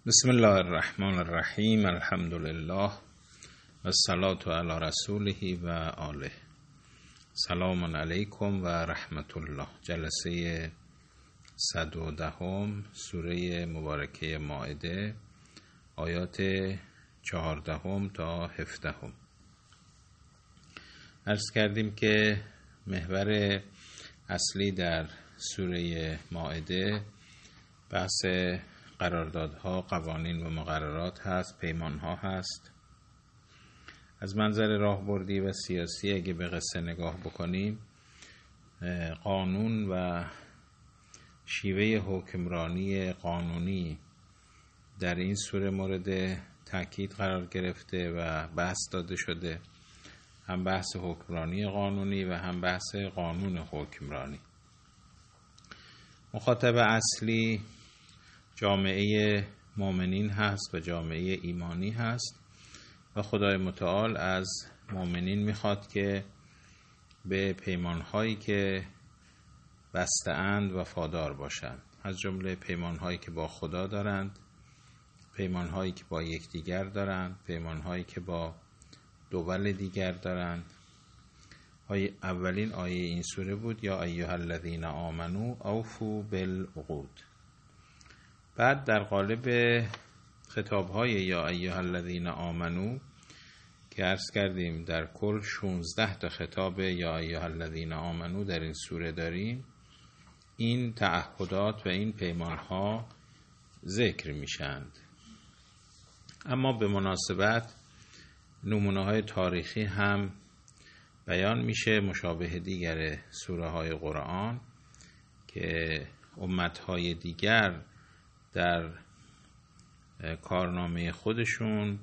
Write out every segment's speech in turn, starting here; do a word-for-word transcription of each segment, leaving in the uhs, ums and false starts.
بسم الله الرحمن الرحیم. الحمد لله و الصلاة علی رسوله و آله. سلام علیکم و رحمت الله. جلسه صد و دهم سوره مبارکه مائده، آیات چهاردهم تا هفدهم. عرض کردیم که محور اصلی در سوره مائده بحث قراردادها، قوانین و مقررات هست، پیمانها هست. از منظر راهبردی و سیاسی اگه به قصه نگاه بکنیم، قانون و شیوه حکمرانی قانونی در این سوره مورد تاکید قرار گرفته و بحث داده شده، هم بحث حکمرانی قانونی و هم بحث قانون حکمرانی. مخاطب اصلی جامعه مؤمنین هست و جامعه ایمانی هست و خدای متعال از مؤمنین میخواد که به پیمانهایی که بسته‌اند وفادار باشند، از جمله پیمانهایی که با خدا دارند، پیمانهایی که با یکدیگر دارند، پیمانهایی که با دول دیگر دارند. اولین آیه این سوره بود یا ایها الذین آمنوا اوفوا بالعقود. بعد در قالب خطاب‌های یا ایها الذین آمنو که عرض کردیم در کل شانزده تا خطاب یا ایها الذین آمنو در این سوره داریم، این تعهدات و این پیمان‌ها ذکر میشند. اما به مناسبت نمونه‌های تاریخی هم بیان میشه مشابه دیگر سوره‌های قرآن که امت‌های دیگر در کارنامه خودشون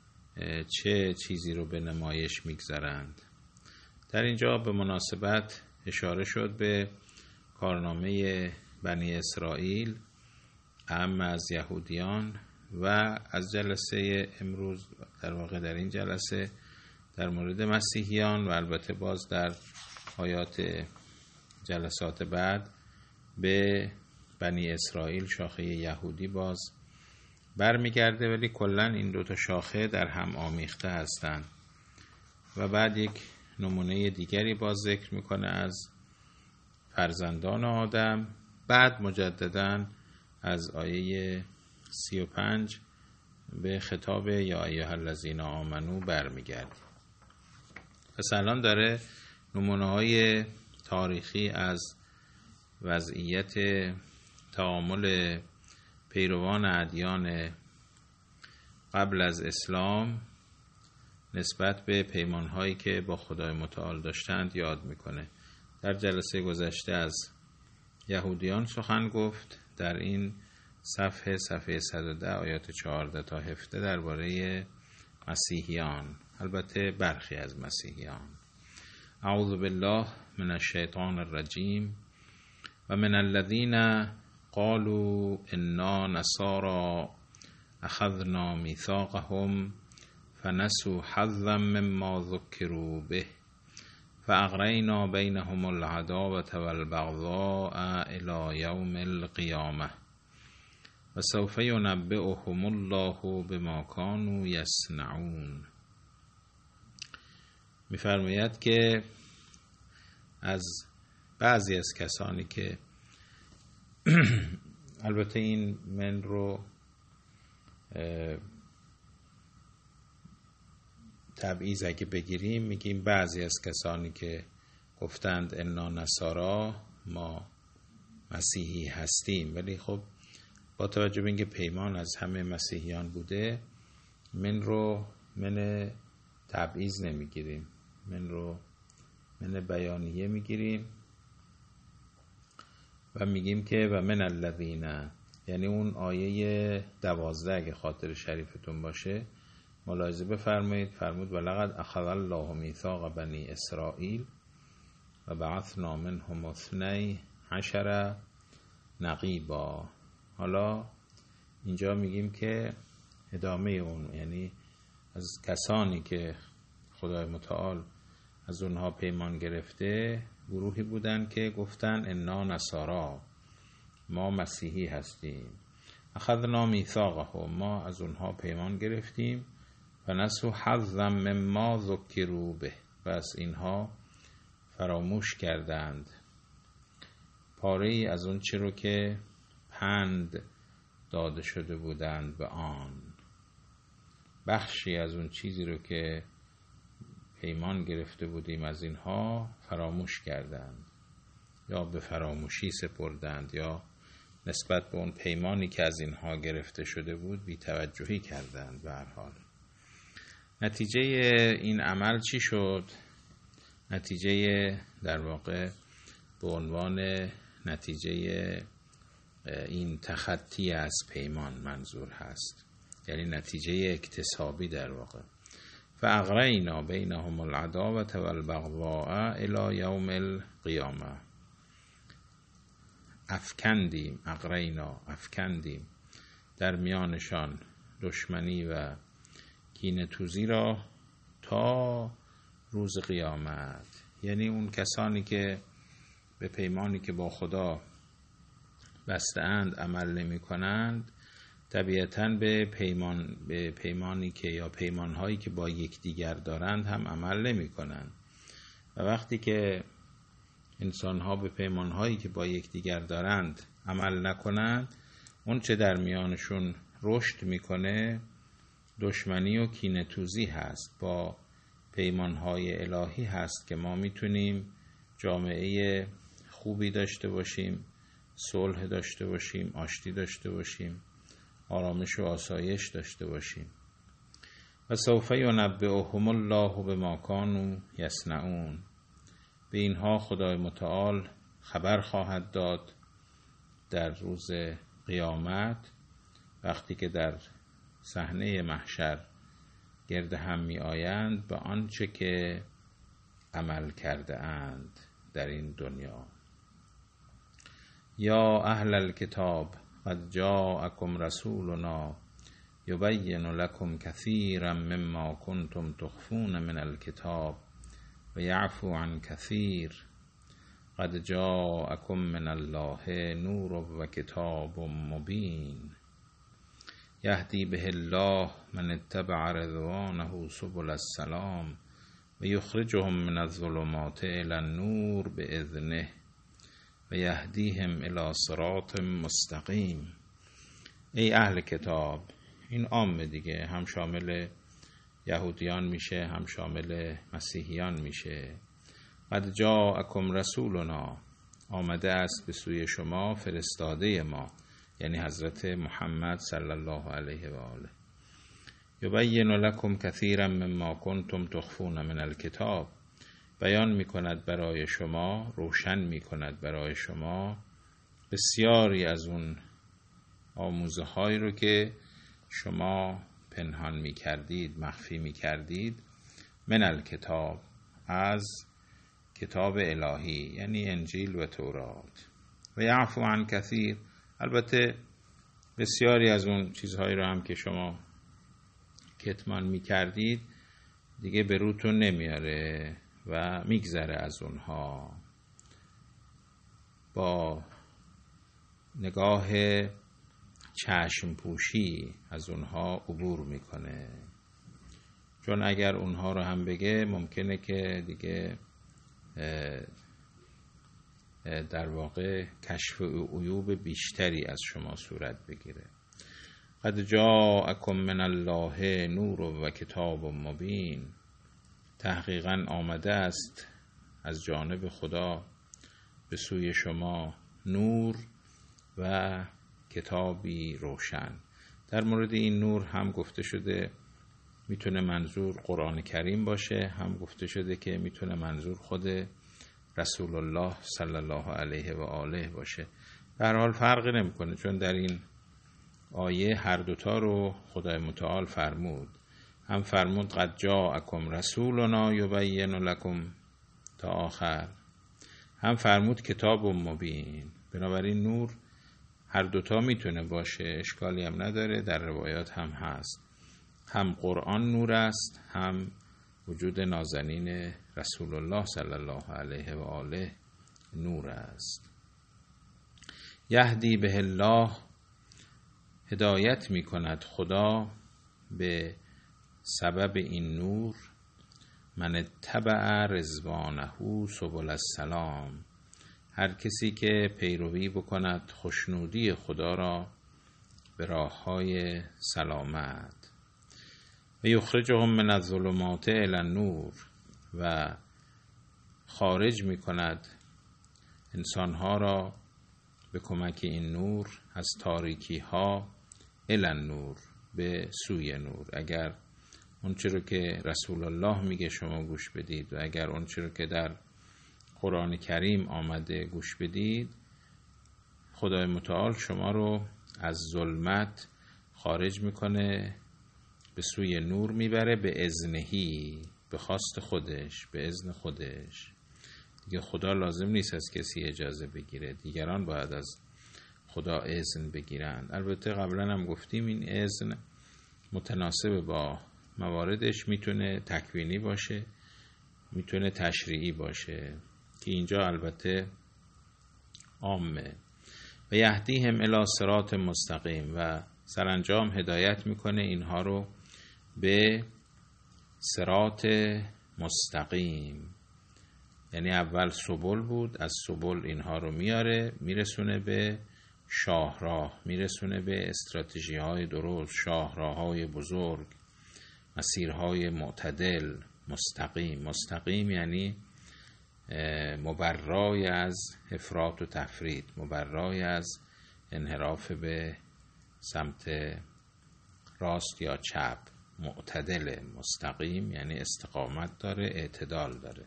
چه چیزی رو به نمایش میگذارند. در اینجا به مناسبت اشاره شد به کارنامه بنی اسرائیل، اعم از یهودیان، و از جلسه امروز در واقع در این جلسه در مورد مسیحیان و البته باز در آیات جلسات بعد به بنی اسرائیل، شاخه یهودی، باز برمیگرده، ولی کلن این دو تا شاخه در هم آمیخته هستند. و بعد یک نمونه دیگری باز ذکر میکنه از فرزندان آدم. بعد مجدداً از آیه سی و پنج به خطاب یا ایها الذین آمنو برمیگرده. پس الان داره نمونه های تاریخی از وضعیت تعامل پیروان ادیان قبل از اسلام نسبت به پیمانهایی که با خدای متعال داشتند یاد میکنه. در جلسه گذشته از یهودیان سخن گفت، در این صفحه صفحه صد و ده آیات چهارده تا هفده درباره مسیحیان، البته برخی از مسیحیان. اعوذ بالله من الشیطان الرجیم و من الذین قالوا انا نصارى اخذنا میثاقهم فنسوا حظا مما ذکروا به فاغرینا بینهم العداوة والبغضاء الی یوم القیامة و سوف ینبئهم الله بما كانوا یصنعون. می‌فرماید که از بعضی از کسانی که البته این من رو تبعیض اگه بگیریم میگیم بعضی از کسانی که گفتند انا نصارا، ما مسیحی هستیم، ولی خب با توجه به اینکه پیمان از همه مسیحیان بوده، من رو من تبعیض نمیگیریم، من رو من بیانیه میگیریم و میگیم که و من الذین، یعنی اون آیه دوازده اگه خاطر شریفتون باشه ملاحظه بفرمایید، فرمود ولقد اخذ الله میثاق بنی اسرائیل و بعثنا منهم اثنی عشر نقیبا. حالا اینجا میگیم که ادامه اون، یعنی از کسانی که خدای متعال از اونها پیمان گرفته گروهی بودن که گفتن انا نصارا، ما مسیحی هستیم. اخذنا میثاقهم، ما از اونها پیمان گرفتیم، و نسوا حظا مما ذکروا به، پس اینها فراموش کردند پاره ای از اون چی رو که پند داده شده بودند به آن، بخشی از اون چیزی رو که پیمان گرفته بودیم از اینها فراموش کردند، یا به فراموشی سپردند، یا نسبت به اون پیمانی که از اینها گرفته شده بود بی توجهی کردند. به هر حال نتیجه این عمل چی شد؟ نتیجه در واقع به عنوان نتیجه این تخطی از پیمان منظور هست، یعنی نتیجه اکتسابی در واقع. فاغرینا بینهم العداوة والبغضاء الی یوم القیامه، افکندیم، اغرینا افکندیم در میانشان دشمنی و کینه توزی را تا روز قیامت. یعنی اون کسانی که به پیمانی که با خدا بسته‌اند عمل نمی کنند، طبیعتاً به پیمان به پیمانی که یا پیمانهایی که با یکدیگر دارند هم عمل نمی کنند. و وقتی که انسان‌ها به پیمانهایی که با یکدیگر دارند عمل نکنند، اون چه در میانشون رشد میکنه دشمنی و کینه توزی هست. با پیمانهای الهی هست که ما میتونیم جامعه خوبی داشته باشیم، صلح داشته باشیم، آشتی داشته باشیم، آرامش و آسایش داشته باشیم. و سوف ینبئهم الله بما کانوا یصنعون، به اینها خدای متعال خبر خواهد داد در روز قیامت، وقتی که در صحنه محشر گرد هم می آیند، به آنچه که عمل کرده اند در این دنیا. یا اهل الکتاب قد جاءکم رسولنا یبین لکم کثیرا مما کنتم تخفون من الکتاب و یعفو عن کثیر قد جاءکم من الله نور و کتاب مبین یهدی به الله من اتبع رضوانه سبل السلام و یخرجهم من الظلمات الی النور باذنه و یهدیهم الی صراط مستقیم. ای اهل کتاب، این عامه دیگه، هم شامل یهودیان میشه، هم شامل مسیحیان میشه. قد جاءکم رسولنا، آمده است به سوی شما فرستاده ما، یعنی حضرت محمد صلی الله علیه و آله. یبین لکم کثیرا مما کنتم تخفون من الکتاب، بیان میکند برای شما، روشن میکند برای شما بسیاری از اون آموزه هایی رو که شما پنهان میکردید، مخفی میکردید، من الکتاب، از کتاب الهی یعنی انجیل و تورات. و یعفو عن کثیر، البته بسیاری از اون چیزهایی رو هم که شما کتمان میکردید دیگه به روتون نمیاره و میگذره از اونها، با نگاه چشم پوشی از اونها عبور میکنه. چون اگر اونها رو هم بگه ممکنه که دیگه در واقع کشف عیوب بیشتری از شما صورت بگیره. قد جاءکم من الله نور و کتاب مبین، تحقیقاً آمده است از جانب خدا به سوی شما نور و کتابی روشن. در مورد این نور هم گفته شده میتونه منظور قرآن کریم باشه، هم گفته شده که میتونه منظور خود رسول الله صلی الله علیه و آله باشه. به هر حال فرقی نمیکنه، چون در این آیه هر دوتا رو خدای متعال فرمود. هم فرمود قد جاءکم رسولنا یبین لکم تا آخر، هم فرمود کتاب مبین. بنابراین نور هر دوتا میتونه باشه، اشکالی هم نداره، در روایات هم هست. هم قرآن نور است، هم وجود نازنین رسول الله صلی الله علیه و آله نور است. یهدی به الله، هدایت می کند خدا به سبب این نور من اتبع رضوانه سبل السلام، هر کسی که پیروی بکند خوشنودی خدا را به راه‌های سلامت. و یخرجهم من الظلمات الی النور، و خارج می کند انسانها را به کمک این نور از تاریکی ها الی النور، به سوی نور. اگر اون چه رو که رسول الله میگه شما گوش بدید و اگر اون چه رو که در قرآن کریم آمده گوش بدید، خدای متعال شما رو از ظلمت خارج میکنه، به سوی نور میبره، به اذنهی، به خواست خودش، به اذن خودش. دیگه خدا لازم نیست از کسی اجازه بگیره، دیگران باید از خدا اذن بگیرن. البته قبلا هم گفتیم این اذن متناسب با مواردش میتونه تکوینی باشه، میتونه تشریعی باشه، که اینجا البته عامه. و یهدیهم الی صراط مستقیم، و سرانجام هدایت میکنه اینها رو به صراط مستقیم. یعنی اول سبل بود، از سبل اینها رو میاره میرسونه به شاهراه، میرسونه به استراتژی های درست، شاهراه های بزرگ، مسیرهای معتدل. مستقیم، مستقیم یعنی مبرای از افراط و تفرید، مبرای از انحراف به سمت راست یا چپ. معتدل، مستقیم یعنی استقامت داره، اعتدال داره.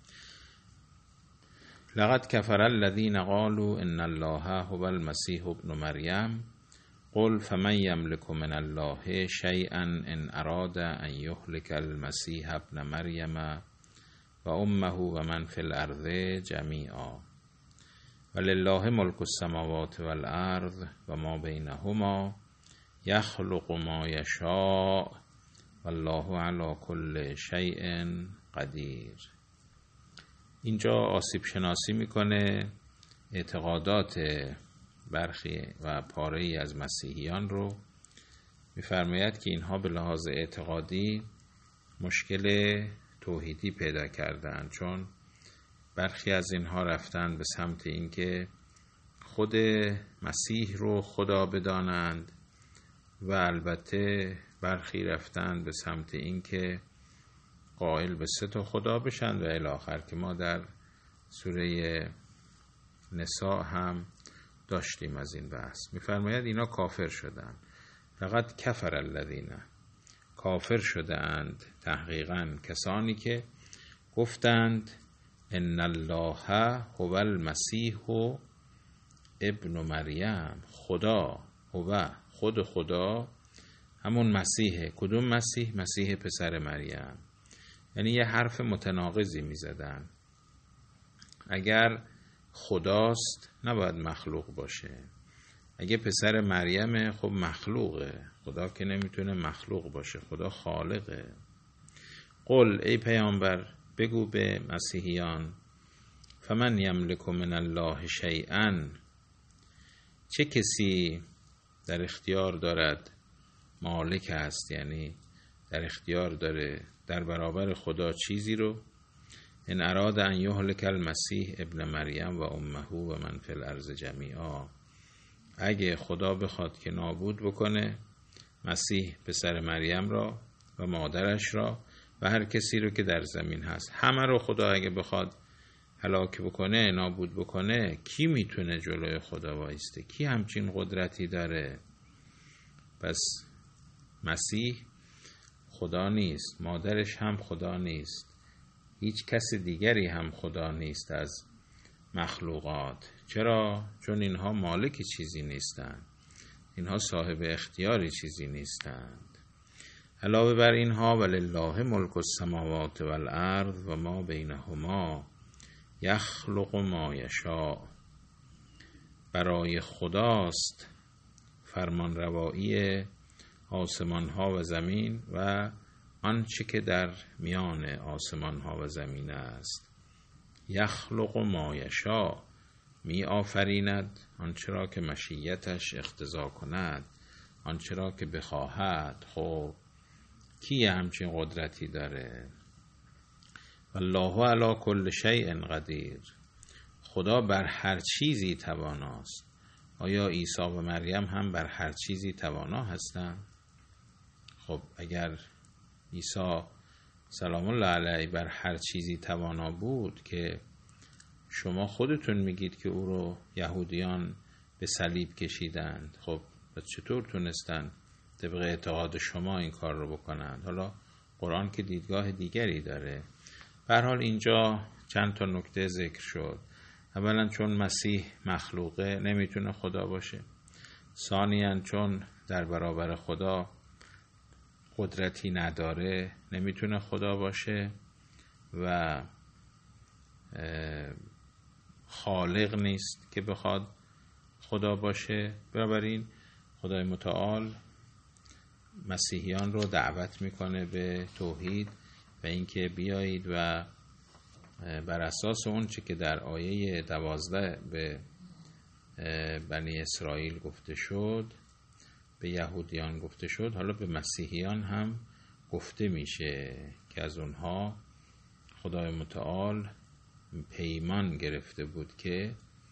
لقد کفر الذین قالوا ان الله هو المسیح ابن مریم قل فمن یملک من الله شیئا ان اراد ان یهلک المسیح ابن مریم و امه و من فی الارض جمیعا ولله ملک السماوات والارض و ما بینهما یخلق ما یشاء والله علی کل شیء قدیر. اینجا آسیب شناسی میکنه اعتقادات برخی و پاره‌ای از مسیحیان رو. میفرماید که اینها به لحاظ اعتقادی مشکل توحیدی پیدا کردن، چون برخی از اینها رفتن به سمت اینکه خود مسیح رو خدا بدانند و البته برخی رفتن به سمت اینکه قائل به سه تا خدا بشن و الی آخر، که ما در سوره نساء هم داشتیم از این بحث. میفرماید اینا کافر شدن. فقط کفر الذین، کافر شده اند تحقیقاً کسانی که گفتند ان الله هو المسیح ابن مریم، خدا هو، خود خدا همون مسیحه. کدوم مسیح؟ مسیح پسر مریم. یعنی یه حرف متناقضی می زدن. اگر خداست نباید مخلوق باشه، اگه پسر مریم خب مخلوقه، خدا که نمیتونه مخلوق باشه، خدا خالقه. قل ای پیامبر بگو به مسیحیان فمن یملک من الله شیئا، چه کسی در اختیار دارد، مالک است یعنی در اختیار داره در برابر خدا چیزی رو، ان اراد ان یهلک المسیح ابن مریم و امه و من فی الارض جمیعا، اگه خدا بخواد که نابود بکنه مسیح پسر مریم را و مادرش را و هر کسی رو که در زمین هست، همه رو خدا اگه بخواد هلاک بکنه، نابود بکنه، کی میتونه جلوی خدا وایسته؟ کی همچین قدرتی داره؟ پس مسیح خدا نیست، مادرش هم خدا نیست، هیچ کس دیگری هم خدا نیست از مخلوقات. چرا؟ چون اینها مالک چیزی نیستند، اینها صاحب اختیاری چیزی نیستند. علاوه بر اینها ولله ملک السماوات والارض و ما بینهما یخلق ما یشاء، برای خداست فرمان روایی آسمان ها و زمین و آنچه که در میان آسمان ها و زمین است. یخلق ما یشاء، می آفریند آنچه را که مشیتش اقتضا کند. آنچه را که بخواهد. خب کی همچین قدرتی داره؟ والله علی کل شیء قدیر. خدا بر هر چیزی تواناست. آیا عیسی و مریم هم بر هر چیزی توانا هستند؟ خب اگر عیسی سلام الله علیه بر هر چیزی توانا بود که شما خودتون میگید که او رو یهودیان به صلیب کشیدند، خب چطور تونستن طبق اعتقاد شما این کار رو بکنند؟ حالا قرآن که دیدگاه دیگری داره. به هر حال اینجا چند تا نکته ذکر شد. اولا چون مسیح مخلوقه نمیتونه خدا باشه. ثانیاً چون در برابر خدا قدرتی نداره نمیتونه خدا باشه و خالق نیست که بخواد خدا باشه. بنابراین خدای متعال مسیحیان رو دعوت میکنه به توحید و اینکه بیایید و بر اساس اون چه که در آیه دوازده به بنی اسرائیل گفته شد، به یهودیان گفته شد، حالا به مسیحیان هم گفته میشه که از اونها خدای متعال پیمان گرفته بود که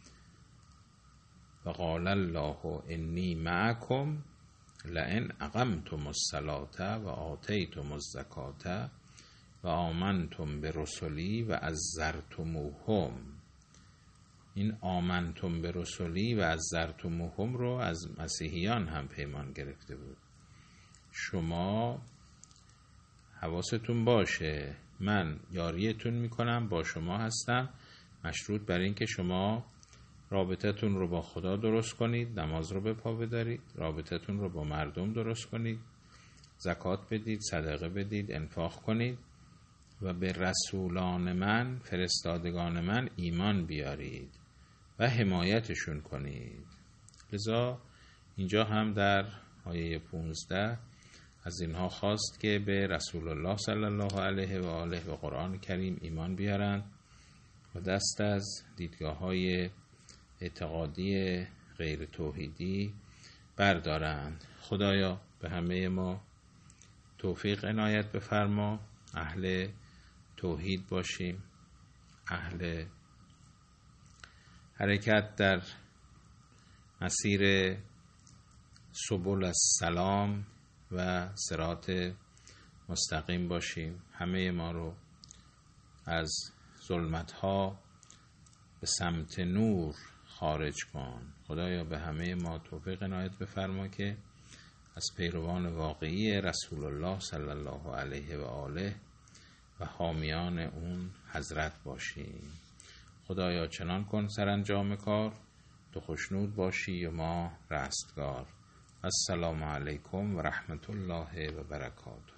وقال الله انی معکم لئن اقمتم الصلاة و آتیتم الزکاة و آمنتم برسلی و عزرتموهم. این آمنتم برسلی و عزرتموهم رو از مسیحیان هم پیمان گرفته بود. شما حواستون باشه من یاریتون میکنم، با شما هستم، مشروط بر این که شما رابطتون رو با خدا درست کنید، نماز رو به پا بدارید، رابطتون رو با مردم درست کنید، زکات بدید، صدقه بدید، انفاق کنید و به رسولان من، فرستادگان من ایمان بیارید و حمایتشون کنید. لذا اینجا هم در آیه پونزده از اینها خواست که به رسول الله صلی الله علیه و آله و قرآن کریم ایمان بیارند و دست از دیدگاه های اعتقادی غیر توحیدی بردارند. خدایا به همه ما توفیق عنایت بفرما، اهل توحید باشیم، اهل حرکت در مسیر سبل السلام و صراط مستقیم باشیم. همه ما رو از ظلمت‌ها به سمت نور خارج کن. خدایا به همه ما توفیق عنایت بفرما که از پیروان واقعی رسول الله صلی الله علیه و آله و حامیان اون حضرت باشیم. خدایا چنان کن سرانجام کار تو خوشنود باشی و ما رستگار. السلام علیکم و رحمت الله و برکاته.